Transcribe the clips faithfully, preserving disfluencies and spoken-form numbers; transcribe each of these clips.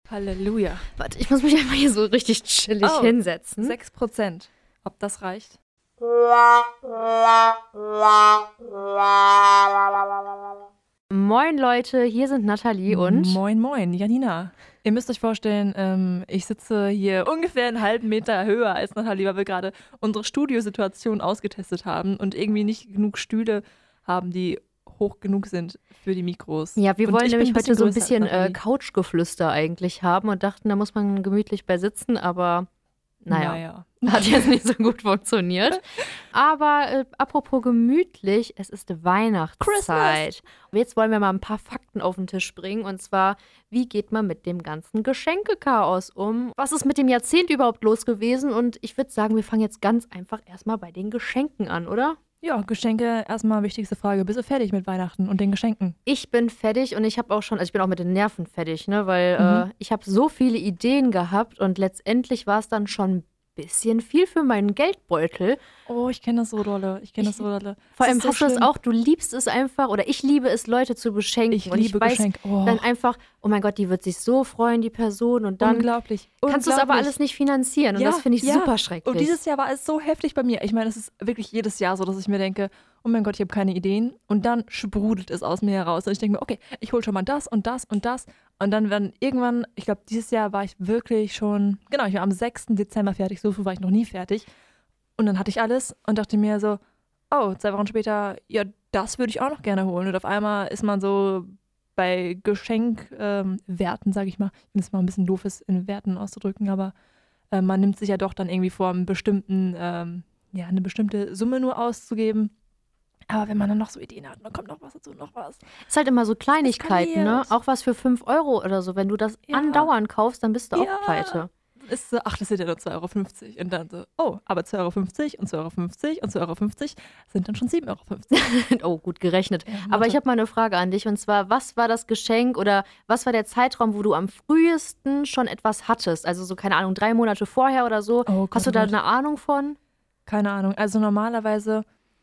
Halleluja. Warte, ich muss mich einfach hier so richtig chillig Oh, hinsetzen. sechs Prozent. Ob das reicht? Moin Leute, hier sind Nathalie und... Moin, moin, Janina. Ihr müsst euch vorstellen, ähm, ich sitze hier ungefähr einen halben Meter höher als Nathalie, weil wir gerade unsere Studiosituation ausgetestet haben und irgendwie nicht genug Stühle haben, die hoch genug sind für die Mikros. Ja, wir und wollen ich bin nämlich heute so ein größer als bisschen äh, Nathalie. Couchgeflüster eigentlich haben und dachten, da muss man gemütlich bei sitzen, aber naja, Naja. hat jetzt nicht so gut funktioniert. Aber äh, apropos gemütlich, es ist Weihnachtszeit. Und jetzt wollen wir mal ein paar Fakten auf den Tisch bringen. Und zwar, wie geht man mit dem ganzen Geschenkechaos um? Was ist mit dem Jahrzehnt überhaupt los gewesen? Und ich würde sagen, wir fangen jetzt ganz einfach erstmal bei den Geschenken an, oder? Ja, Geschenke, erstmal wichtigste Frage. Bist du fertig mit Weihnachten und den Geschenken? Ich bin fertig und ich habe auch schon, also ich bin auch mit den Nerven fertig, ne, weil Mhm. äh, ich habe so viele Ideen gehabt und letztendlich war es dann schon ein bisschen viel für meinen Geldbeutel. Oh, ich kenne das so dolle. Ich kenne das so dolle. Vor Das allem ist so hast du es schlimm. auch, du liebst es einfach oder ich liebe es, Leute zu beschenken. Ich und ich liebe weiß Geschenke. Oh, dann einfach, oh mein Gott, die wird sich so freuen, die Person. Und dann unglaublich. kannst du es aber unglaublich. alles nicht finanzieren. Und Ja, das finde ich ja. super schrecklich. Und dieses Jahr war es so heftig bei mir. Ich meine, es ist wirklich jedes Jahr so, dass ich mir denke, oh mein Gott, ich habe keine Ideen. Und dann sprudelt es aus mir heraus. Und ich denke mir, okay, ich hole schon mal das und das und das. Und dann werden irgendwann, ich glaube, dieses Jahr war ich wirklich schon, genau, ich war am sechsten Dezember fertig. So früh war ich noch nie fertig. Und dann hatte ich alles und dachte mir so, oh, zwei Wochen später, ja, das würde ich auch noch gerne holen. Und auf einmal ist man so bei Geschenkwerten, ähm, Werten, sage ich mal. Ich finde es mal ein bisschen doof, es in Werten auszudrücken, aber äh, man nimmt sich ja doch dann irgendwie vor, einen bestimmten, ähm, ja, eine bestimmte Summe nur auszugeben. Aber wenn man dann noch so Ideen hat, dann kommt noch was dazu, noch was. ist halt immer so Kleinigkeiten, ne? eskaliert. Auch was für fünf Euro oder so. Wenn du das Ja. andauernd kaufst, dann bist du Ja. auch pleite. Ist so, ach, das sind ja nur zwei Euro fünfzig. Und dann so, oh, aber zwei Euro fünfzig und zwei Euro fünfzig und zwei Euro fünfzig sind dann schon sieben Euro fünfzig. Oh, gut gerechnet. Ja, Aber Mathe. ich habe mal eine Frage an dich und zwar, was war das Geschenk oder was war der Zeitraum, wo du am frühesten schon etwas hattest? Also so, keine Ahnung, drei Monate vorher oder so. Oh Gott, Hast du oh da Gott. eine Ahnung von? Keine Ahnung. Also normalerweise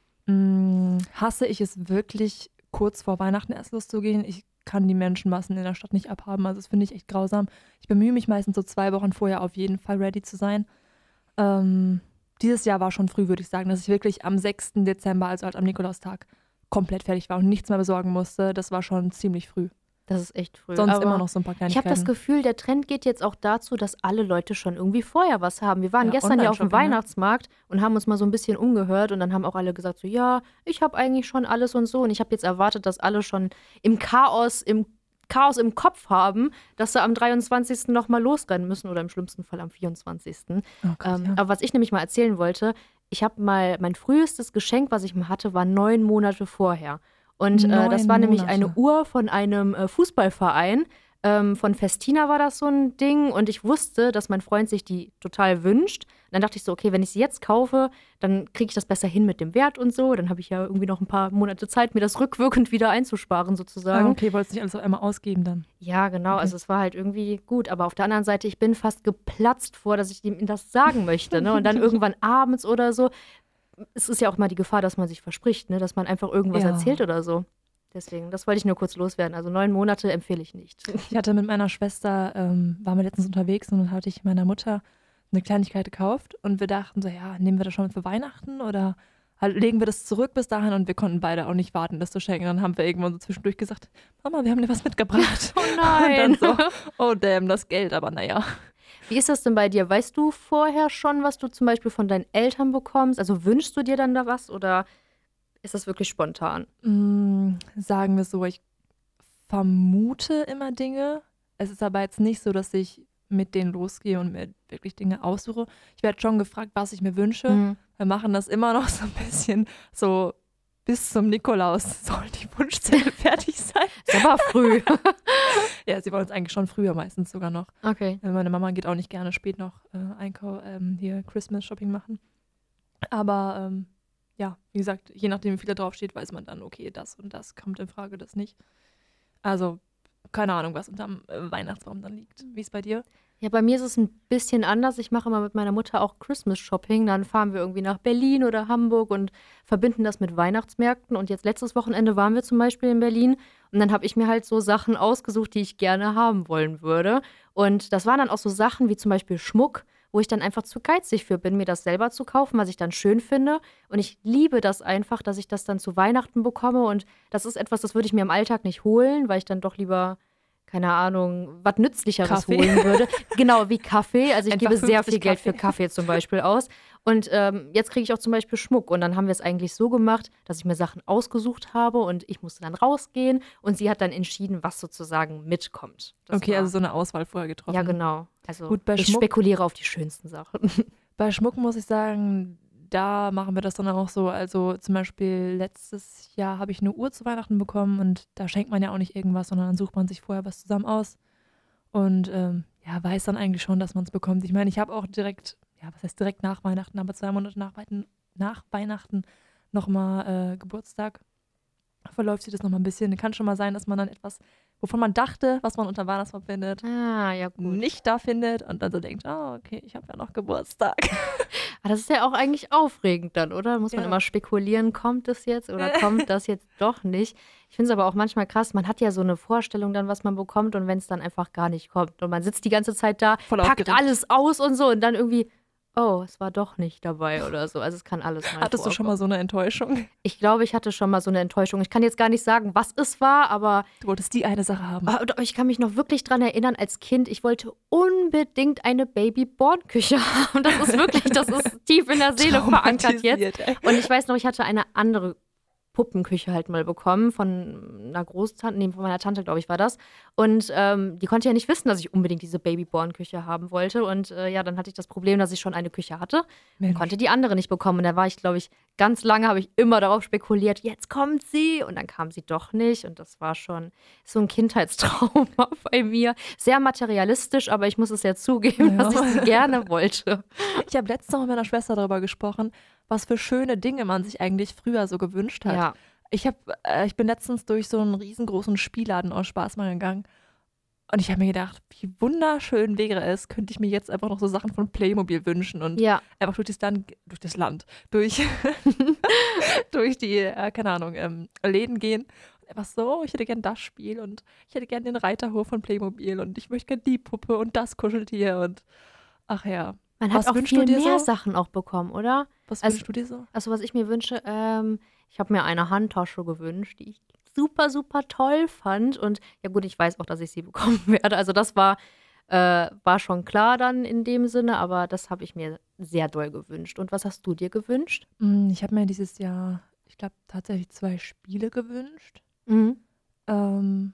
mh, hasse ich es wirklich, kurz vor Weihnachten erst loszugehen. Ich kann die Menschenmassen in der Stadt nicht abhaben. Also das finde ich echt grausam. Ich bemühe mich meistens so zwei Wochen vorher auf jeden Fall ready zu sein. Ähm, dieses Jahr war schon früh, würde ich sagen, dass ich wirklich am sechsten Dezember, also halt am Nikolaustag, komplett fertig war und nichts mehr besorgen musste. Das war schon ziemlich früh. Das ist echt früh. Sonst aber immer noch so ein paar ich habe Kleinigkeiten. das Gefühl, der Trend geht jetzt auch dazu, dass alle Leute schon irgendwie vorher was haben. Wir waren Ja, gestern ja auf dem Online-Shopping, ne? Weihnachtsmarkt und haben uns mal so ein bisschen umgehört und dann haben auch alle gesagt so, ja, ich habe eigentlich schon alles und so. Und ich habe jetzt erwartet, dass alle schon im Chaos, im Chaos im Kopf haben, dass sie am dreiundzwanzigsten nochmal losrennen müssen oder im schlimmsten Fall am vierundzwanzigsten Oh Gott, Ähm, ja. aber was ich nämlich mal erzählen wollte, ich habe mal, mein frühestes Geschenk, was ich mal hatte, war neun Monate vorher. Und äh, das Neun war nämlich eine Monate. Uhr von einem äh, Fußballverein. Ähm, von Festina war das so ein Ding. Und ich wusste, dass mein Freund sich die total wünscht. Und dann dachte ich so, okay, wenn ich sie jetzt kaufe, dann kriege ich das besser hin mit dem Wert und so. Dann habe ich ja irgendwie noch ein paar Monate Zeit, mir das rückwirkend wieder einzusparen, sozusagen. Ah, okay, wolltest nicht alles auf einmal ausgeben dann. Ja, genau. Okay. Also es war halt irgendwie gut. Aber auf der anderen Seite, ich bin fast geplatzt vor, dass ich ihm das sagen möchte. Ne? Und dann irgendwann abends oder so. Es ist ja auch mal die Gefahr, dass man sich verspricht, ne? Dass man einfach irgendwas Ja. erzählt oder so. Deswegen, das wollte ich nur kurz loswerden. Also neun Monate empfehle ich nicht. Ich hatte mit meiner Schwester, ähm, waren wir letztens unterwegs und dann hatte ich meiner Mutter eine Kleinigkeit gekauft und wir dachten so, ja, nehmen wir das schon für Weihnachten oder halt legen wir das zurück bis dahin und wir konnten beide auch nicht warten, das zu schenken. Dann haben wir irgendwann so zwischendurch gesagt, Mama, wir haben dir was mitgebracht. Oh Und nein. dann so, oh damn, das Geld, aber naja. Wie ist das denn bei dir? Weißt du vorher schon, was du zum Beispiel von deinen Eltern bekommst? Also wünschst du dir dann da was oder ist das wirklich spontan? Mm, sagen wir so, ich vermute immer Dinge. Es ist aber jetzt nicht so, dass ich mit denen losgehe und mir wirklich Dinge aussuche. Ich werde schon gefragt, was ich mir wünsche. Mhm. Wir machen das immer noch so ein bisschen so bis zum Nikolaus soll die Wunschzettel fertig sein. Ist aber früh. Ja, sie wollen es eigentlich schon früher meistens sogar noch. Okay. Meine Mama geht auch nicht gerne spät noch äh, Einkau, ähm, hier Christmas-Shopping machen. Aber ähm, ja, wie gesagt, je nachdem, wie viel da drauf steht, weiß man dann, okay, das und das kommt in Frage, das nicht. Also keine Ahnung, was unterm äh, Weihnachtsbaum dann liegt. Wie ist es bei dir? Ja, bei mir ist es ein bisschen anders. Ich mache immer mit meiner Mutter auch Christmas-Shopping. Dann fahren wir irgendwie nach Berlin oder Hamburg und verbinden das mit Weihnachtsmärkten. Und jetzt letztes Wochenende waren wir zum Beispiel in Berlin. Und dann habe ich mir halt so Sachen ausgesucht, die ich gerne haben wollen würde. Und das waren dann auch so Sachen wie zum Beispiel Schmuck, wo ich dann einfach zu geizig für bin, mir das selber zu kaufen, was ich dann schön finde. Und ich liebe das einfach, dass ich das dann zu Weihnachten bekomme. Und das ist etwas, das würde ich mir im Alltag nicht holen, weil ich dann doch lieber, keine Ahnung, was Nützlicheres Kaffee. holen würde. Genau, wie Kaffee. Also ich Einfach gebe sehr fünfzig viel Geld für Kaffee. Kaffee zum Beispiel aus. Und ähm, jetzt kriege ich auch zum Beispiel Schmuck. Und dann haben wir es eigentlich so gemacht, dass ich mir Sachen ausgesucht habe und ich musste dann rausgehen. Und sie hat dann entschieden, was sozusagen mitkommt. Das Okay, war, also so eine Auswahl vorher getroffen. ja, genau. Also Gut, bei ich Schmuck- spekuliere auf die schönsten Sachen. Bei Schmuck muss ich sagen, da machen wir das dann auch so. Also zum Beispiel letztes Jahr habe ich eine Uhr zu Weihnachten bekommen und da schenkt man ja auch nicht irgendwas, sondern dann sucht man sich vorher was zusammen aus und ähm, ja, weiß dann eigentlich schon, dass man es bekommt. Ich meine, ich habe auch direkt, ja, was heißt direkt nach Weihnachten, aber zwei Monate nach, Weihnachten- nach Weihnachten nochmal äh, Geburtstag. Verläuft sich das nochmal ein bisschen. Kann schon mal sein, dass man dann etwas, wovon man dachte, was man unter Weihnachtsbaum findet, Ah, ja gut. nicht da findet und dann so denkt, oh, okay, ich habe ja noch Geburtstag. Aber das ist ja auch eigentlich aufregend dann, oder? Muss man Ja. immer spekulieren, kommt es jetzt oder kommt das jetzt doch nicht? Ich finde es aber auch manchmal krass, man hat ja so eine Vorstellung dann, was man bekommt und wenn es dann einfach gar nicht kommt und man sitzt die ganze Zeit da, Voll packt aufgeregt. alles aus und so und dann irgendwie, oh, es war doch nicht dabei oder so. Also es kann alles mal Hattest du schon mal so eine Enttäuschung? Ich glaube, ich hatte schon mal so eine Enttäuschung. Ich kann jetzt gar nicht sagen, was es war, aber Du wolltest die eine Sache haben. Ah, und ich kann mich noch wirklich dran erinnern, als Kind, ich wollte unbedingt eine Baby-Born-Küche haben. Das ist wirklich, das ist tief in der Seele verankert jetzt. Traumatisiert, ey. Und ich weiß noch, ich hatte eine andere Puppenküche halt mal bekommen von einer Großtante, nee, von meiner Tante, glaube ich, war das. Und ähm, die konnte ja nicht wissen, dass ich unbedingt diese Baby-Born-Küche haben wollte. Und äh, ja, dann hatte ich das Problem, dass ich schon eine Küche hatte und Mensch. konnte die andere nicht bekommen. Und da war ich, glaube ich, ganz lange habe ich immer darauf spekuliert, jetzt kommt sie. Und dann kam sie doch nicht. Und das war schon so ein Kindheitstrauma bei mir. Sehr materialistisch, aber ich muss es ja zugeben, Ja. dass ich sie gerne wollte. Ich habe letztens noch mit meiner Schwester darüber gesprochen, was für schöne Dinge man sich eigentlich früher so gewünscht hat. Ja. Ich, hab, äh, ich bin letztens durch so einen riesengroßen Spielladen aus Spaß mal gegangen und ich habe mir gedacht, wie wunderschön wäre es, könnte ich mir jetzt einfach noch so Sachen von Playmobil wünschen und Ja. einfach durch das Land, durch das Land, durch, durch die, äh, keine Ahnung, ähm, Läden gehen. Und einfach so, ich hätte gern das Spiel und ich hätte gern den Reiterhof von Playmobil und ich möchte gern die Puppe und das Kuscheltier und ach ja. Man hat Was auch wünschst viel du dir mehr so? Sachen auch bekommen, oder? Was Also- wünschst du dir so? Also was ich mir wünsche, ähm, ich habe mir eine Handtasche gewünscht, die ich super, super toll fand. Und ja gut, ich weiß auch, dass ich sie bekommen werde. Also das war, äh, war schon klar dann in dem Sinne, aber das habe ich mir sehr doll gewünscht. Und was hast du dir gewünscht? Mm, Ich habe mir dieses Jahr, ich glaube, tatsächlich zwei Spiele gewünscht. Mhm. Ähm,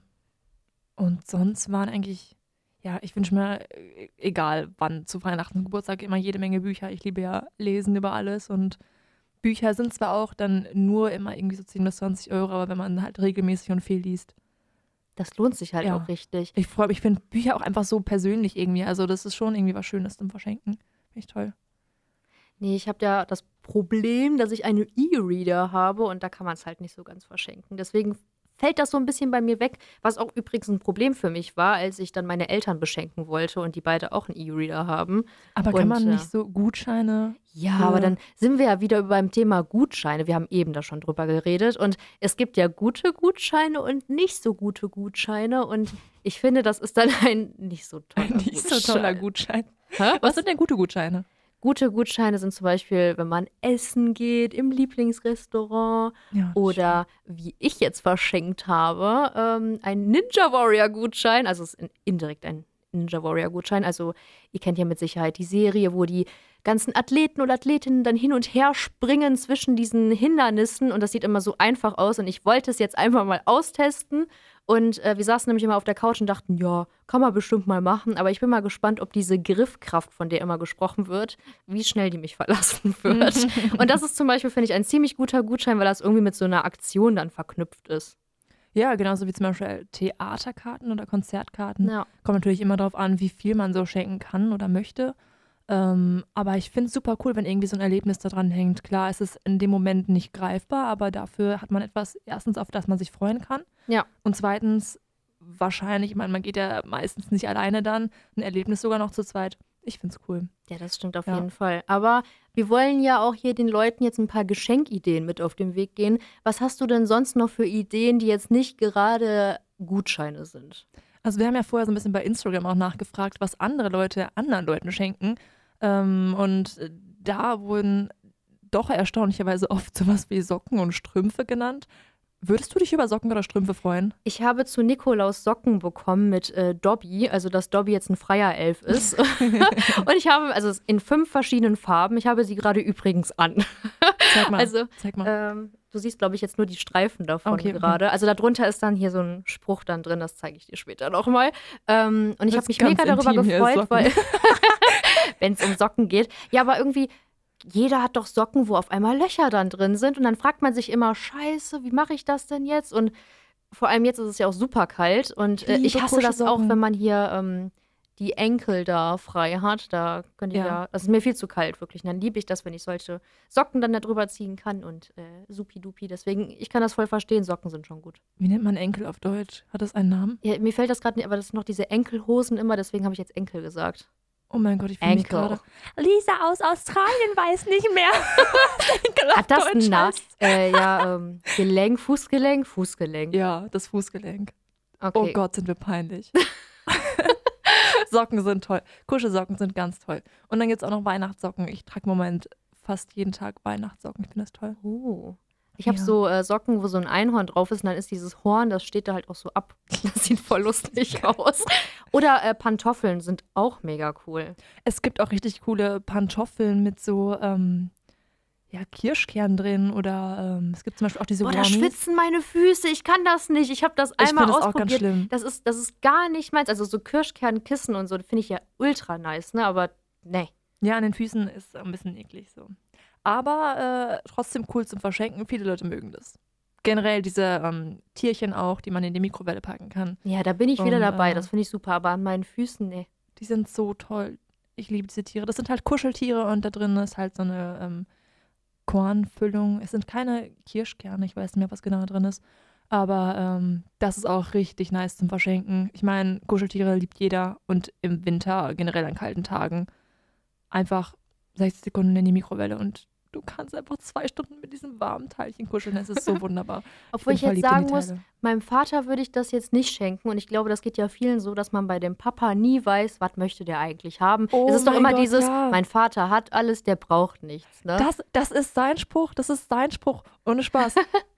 und sonst waren eigentlich, ja, ich wünsche mir, äh, egal wann, zu Weihnachten und Geburtstag, immer jede Menge Bücher. Ich liebe ja Lesen über alles und Bücher sind zwar auch dann nur immer irgendwie so zehn bis zwanzig Euro, aber wenn man halt regelmäßig und viel liest. Das lohnt sich halt Ja. auch richtig. Ich freue mich, ich finde Bücher auch einfach so persönlich irgendwie. Also das ist schon irgendwie was Schönes zum Verschenken. Finde ich toll. Nee, ich habe ja das Problem, dass ich einen E-Reader habe und da kann man es halt nicht so ganz verschenken. Deswegen fällt das so ein bisschen bei mir weg, was auch übrigens ein Problem für mich war, als ich dann meine Eltern beschenken wollte und die beide auch einen E-Reader haben. Aber kann Und, man ja. nicht so Gutscheine? Ja, Ja. aber dann sind wir ja wieder beim Thema Gutscheine. Wir haben eben da schon drüber geredet. Und es gibt ja gute Gutscheine und nicht so gute Gutscheine. Und ich finde, das ist dann ein nicht so toller Nicht so toller Gutschein. Hä? Was sind denn gute Gutscheine? Gute Gutscheine sind zum Beispiel, wenn man essen geht im Lieblingsrestaurant Ja, oder wie ich jetzt verschenkt habe, ähm, ein Ninja Warrior Gutschein. Also es ist in- indirekt ein Ninja Warrior Gutschein. Also ihr kennt ja mit Sicherheit die Serie, wo die ganzen Athleten und Athletinnen dann hin und her springen zwischen diesen Hindernissen und das sieht immer so einfach aus und ich wollte es jetzt einfach mal austesten und äh, wir saßen nämlich immer auf der Couch und dachten, ja, kann man bestimmt mal machen, aber ich bin mal gespannt, ob diese Griffkraft, von der immer gesprochen wird, wie schnell die mich verlassen wird. Und das ist zum Beispiel, finde ich, ein ziemlich guter Gutschein, weil das irgendwie mit so einer Aktion dann verknüpft ist. Ja, genauso wie zum Beispiel Theaterkarten oder Konzertkarten. Ja. Kommt natürlich immer darauf an, wie viel man so schenken kann oder möchte. Ähm, aber ich finde es super cool, wenn irgendwie so ein Erlebnis da dran hängt. Klar, es ist in dem Moment nicht greifbar, aber dafür hat man etwas, erstens, auf das man sich freuen kann. Ja. Und zweitens wahrscheinlich, ich meine, man geht ja meistens nicht alleine dann, ein Erlebnis sogar noch zu zweit. Ich find's cool. Ja, das stimmt auf Ja. jeden Fall. Aber wir wollen ja auch hier den Leuten jetzt ein paar Geschenkideen mit auf den Weg gehen. Was hast du denn sonst noch für Ideen, die jetzt nicht gerade Gutscheine sind? Also wir haben ja vorher so ein bisschen bei Instagram auch nachgefragt, was andere Leute anderen Leuten schenken. Ähm, und da wurden doch erstaunlicherweise oft sowas wie Socken und Strümpfe genannt. Würdest du dich über Socken oder Strümpfe freuen? Ich habe zu Nikolaus Socken bekommen mit äh, Dobby, also dass Dobby jetzt ein freier Elf ist. Und ich habe, also in fünf verschiedenen Farben, ich habe sie gerade übrigens an. Zeig mal. Also, Zeig mal. ähm, du siehst, glaube ich, jetzt nur die Streifen davon Okay, okay. gerade. Also darunter ist dann hier so ein Spruch dann drin, das zeige ich dir später nochmal. Ähm, und ich habe Das mich ist ganz mega darüber intim hier, gefreut, Socken. weil, wenn es um Socken geht. Ja, aber irgendwie, jeder hat doch Socken, wo auf einmal Löcher dann drin sind. Und dann fragt man sich immer, scheiße, wie mache ich das denn jetzt? Und vor allem jetzt ist es ja auch super kalt. Und äh, ich Liebe hasse das auch, Kuschelsocken. wenn man hier ähm, die Enkel da frei hat. Da könnte ich Ja. ja, das ist mir viel zu kalt, wirklich. Und dann liebe ich das, wenn ich solche Socken dann da drüber ziehen kann und äh, supi-dupi. Deswegen, ich kann das voll verstehen, Socken sind schon gut. Wie nennt man Enkel auf Deutsch? Hat das einen Namen? Ja, mir fällt das gerade nicht, aber das sind noch diese Enkelhosen immer, deswegen habe ich jetzt Enkel gesagt. Oh mein Gott, ich fühle mich Enkel. gerade. Lisa aus Australien weiß nicht mehr. Enkel auf Hat das Deutsch ein Na heißt. äh, ja, ähm, Gelenk, Fußgelenk, Fußgelenk. Ja, das Fußgelenk. Okay. Oh Gott, sind wir peinlich. Socken sind toll. Kuschelsocken sind ganz toll. Und dann gibt es auch noch Weihnachtssocken. Ich trage im Moment fast jeden Tag Weihnachtssocken. Ich finde das toll. Oh. Ich habe Ja. so äh, Socken, wo so ein Einhorn drauf ist und dann ist dieses Horn, das steht da halt auch so ab. Das sieht voll lustig aus. Oder äh, Pantoffeln sind auch mega cool. Es gibt auch richtig coole Pantoffeln mit so ähm, ja, Kirschkern drin. Oder ähm, es gibt zum Beispiel auch diese Boah, da Warmies. schwitzen meine Füße. Ich kann das nicht. Ich habe das Ich einmal finde das auch ausprobiert. ganz schlimm. Das ist, das ist gar nicht meins. Also so Kirschkernkissen und so, finde ich ja ultra nice, ne? Aber nee. Ja, an den Füßen ist ein bisschen eklig so. Aber äh, trotzdem cool zum Verschenken. Viele Leute mögen das. Generell diese ähm, Tierchen auch, die man in die Mikrowelle packen kann. Ja, da bin ich wieder Und, dabei. äh, Das finde ich super. Aber an meinen Füßen, nee. Die sind so toll. Ich liebe diese Tiere. Das sind halt Kuscheltiere und da drin ist halt so eine ähm, Kornfüllung. Es sind keine Kirschkerne, ich weiß nicht mehr, was genau drin ist. Aber ähm, das ist auch richtig nice zum Verschenken. Ich meine, Kuscheltiere liebt jeder und im Winter, generell an kalten Tagen, einfach sechzig Sekunden in die Mikrowelle und du kannst einfach zwei Stunden mit diesem warmen Teilchen kuscheln. Es ist so wunderbar. Obwohl bin ich jetzt verliebt in sagen die muss, Teile. meinem Vater würde ich das jetzt nicht schenken. Und ich glaube, das geht ja vielen so, dass man bei dem Papa nie weiß, was möchte der eigentlich haben. Oh es ist doch mein immer Gott, dieses, ja. mein Vater hat alles, der braucht nichts. Ne? Das, das ist sein Spruch, das ist sein Spruch. Ohne Spaß.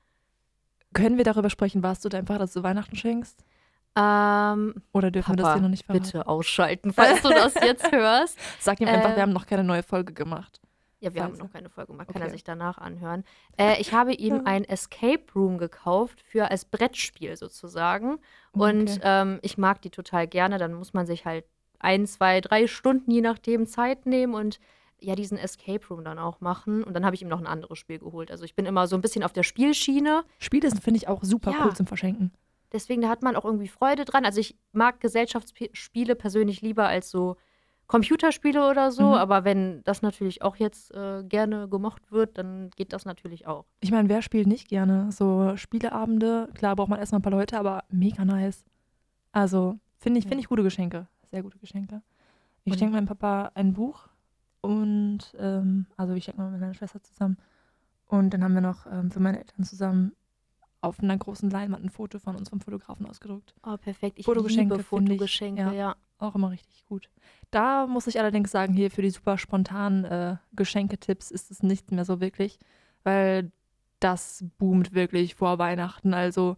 Können wir darüber sprechen, was du deinem Vater zu Weihnachten schenkst? ähm, Oder dürfen wir das Papa, hier noch nicht verraten? bitte ausschalten, falls du das jetzt hörst. Sag ihm einfach, Äh, wir haben noch keine neue Folge gemacht. Ja, wir haben Falls- noch keine Folge gemacht, kann Okay. er sich danach anhören. Äh, ich habe ihm ein Escape Room gekauft, für als Brettspiel sozusagen. Und Okay. ähm, ich mag die total gerne. Dann muss man sich halt ein, zwei, drei Stunden, je nachdem, Zeit nehmen und ja, diesen Escape Room dann auch machen. Und dann habe ich ihm noch ein anderes Spiel geholt. Also ich bin immer so ein bisschen auf der Spielschiene. Spiele sind, finde ich, auch super Ja. cool zum Verschenken. Deswegen, da hat man auch irgendwie Freude dran. Also ich mag Gesellschaftsspiele persönlich lieber als so Computerspiele oder so. Mhm. Aber wenn das natürlich auch jetzt äh, gerne gemocht wird, dann geht das natürlich auch. Ich meine, wer spielt nicht gerne? So Spieleabende, klar braucht man erstmal ein paar Leute, aber mega nice. Also, finde ich, Ja. finde ich gute Geschenke. Sehr gute Geschenke. Ich Und- schenke meinem Papa ein Buch und, ähm, also ich schenke mal mit meiner Schwester zusammen. Und dann haben wir noch ähm, für meine Eltern zusammen auf einer großen Leinwand ein Foto von uns vom Fotografen ausgedruckt. Oh, perfekt. Ich Fotogeschenke liebe finde ich, Fotogeschenke, ja. ja. Auch immer richtig gut. Da muss ich allerdings sagen, hier für die super spontanen äh, Geschenketipps ist es nicht mehr so wirklich, weil das boomt wirklich vor Weihnachten. Also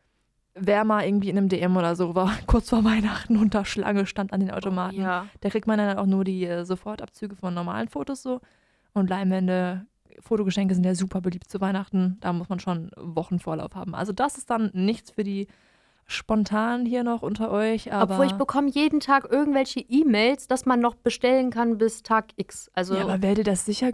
wer mal irgendwie in einem D M oder so war, kurz vor Weihnachten unter Schlange stand an den Automaten, Ja. da kriegt man dann auch nur die äh, Sofortabzüge von normalen Fotos so. Und Leinwände, Fotogeschenke sind ja super beliebt zu Weihnachten. Da muss man schon Wochen Vorlauf haben. Also das ist dann nichts für die spontan hier noch unter euch. Aber Obwohl ich bekomme jeden Tag irgendwelche E-Mails, dass man noch bestellen kann bis Tag X. Also ja, aber wäre dir das sicher genug?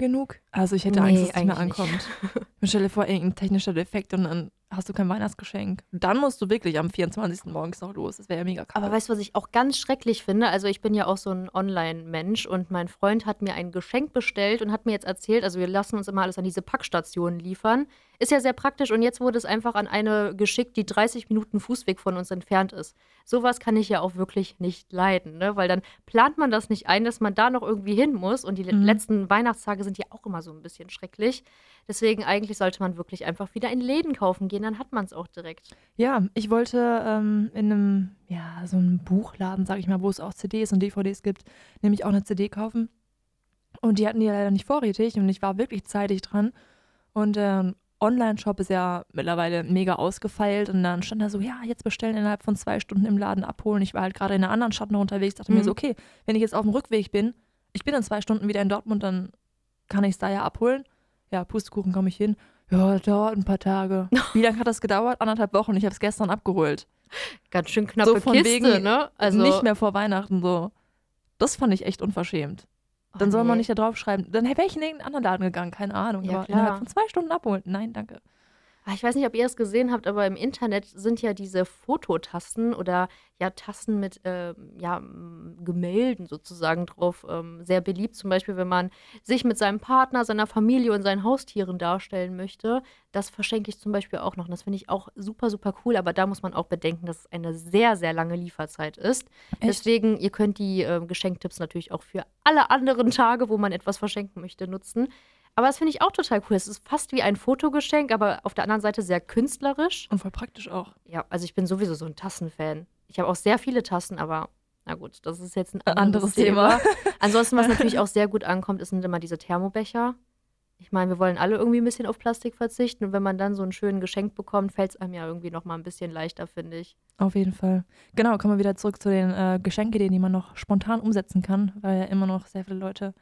Also ich hätte Nee, Angst, dass es nicht mehr eigentlich ankommt. Stell dir vor, irgendein technischer Defekt und dann hast du kein Weihnachtsgeschenk. Dann musst du wirklich am vierundzwanzigsten morgens noch los. Das wäre ja mega kacke. Aber weißt du, was ich auch ganz schrecklich finde? Also ich bin ja auch so ein Online-Mensch und mein Freund hat mir ein Geschenk bestellt und hat mir jetzt erzählt, also wir lassen uns immer alles an diese Packstationen liefern. Ist ja sehr praktisch und jetzt wurde es einfach an eine geschickt, die dreißig Minuten Fußweg von uns entfernt ist. Sowas kann ich ja auch wirklich nicht leiden, ne? Weil dann plant man das nicht ein, dass man da noch irgendwie hin muss und die le- Mhm. letzten Weihnachtstage sind ja auch immer so ein bisschen schrecklich. Deswegen eigentlich sollte man wirklich einfach wieder in Läden kaufen gehen, dann hat man es auch direkt. Ja, ich wollte ähm, in einem, ja, so einem Buchladen, sag ich mal, wo es auch C Ds und D V Ds gibt, nämlich auch eine C D kaufen. Und die hatten die leider nicht vorrätig und ich war wirklich zeitig dran. Und ähm, Online-Shop ist ja mittlerweile mega ausgefeilt und dann stand da so, ja, jetzt bestellen innerhalb von zwei Stunden im Laden abholen. Ich war halt gerade in einer anderen Stadt noch unterwegs, dachte mir Mhm. so, okay, wenn ich jetzt auf dem Rückweg bin, ich bin in zwei Stunden wieder in Dortmund, dann kann ich es da ja abholen. Ja, Pustekuchen, komme ich hin. Ja, das dauert ein paar Tage. Wie lange hat das gedauert? Anderthalb Wochen. Ich habe es gestern abgeholt. Ganz schön knappe So von Kiste, wegen ne? Also, nicht mehr vor Weihnachten so. Das fand ich echt unverschämt. Dann oh, soll man nee. nicht da drauf schreiben. Dann wäre ich in irgendeinen anderen Laden gegangen, keine Ahnung. Ja, aber klar. innerhalb von zwei Stunden abholen. Nein, danke. Ah, ich weiß nicht, ob ihr es gesehen habt, aber im Internet sind ja diese Fototassen oder ja Tassen mit ähm, ja, m, Gemälden sozusagen drauf ähm, sehr beliebt. Zum Beispiel, wenn man sich mit seinem Partner, seiner Familie und seinen Haustieren darstellen möchte. Das verschenke ich zum Beispiel auch noch. Und das finde ich auch super, super cool. Aber da muss man auch bedenken, dass es eine sehr, sehr lange Lieferzeit ist. Echt? Deswegen, ihr könnt die ähm, Geschenktipps natürlich auch für alle anderen Tage, wo man etwas verschenken möchte, nutzen. Aber das finde ich auch total cool. Es ist fast wie ein Fotogeschenk, aber auf der anderen Seite sehr künstlerisch. Und voll praktisch auch. Ja, also ich bin sowieso so ein Tassenfan. Ich habe auch sehr viele Tassen, aber na gut, das ist jetzt ein Ein anderes, anderes Thema. Thema. Ansonsten, was natürlich auch sehr gut ankommt, sind immer diese Thermobecher. Ich meine, wir wollen alle irgendwie ein bisschen auf Plastik verzichten und wenn man dann so einen schönen Geschenk bekommt, fällt es einem ja irgendwie noch mal ein bisschen leichter, finde ich. Auf jeden Fall. Genau, kommen wir wieder zurück zu den äh, Geschenkideen, die man noch spontan umsetzen kann, weil ja immer noch sehr viele Leute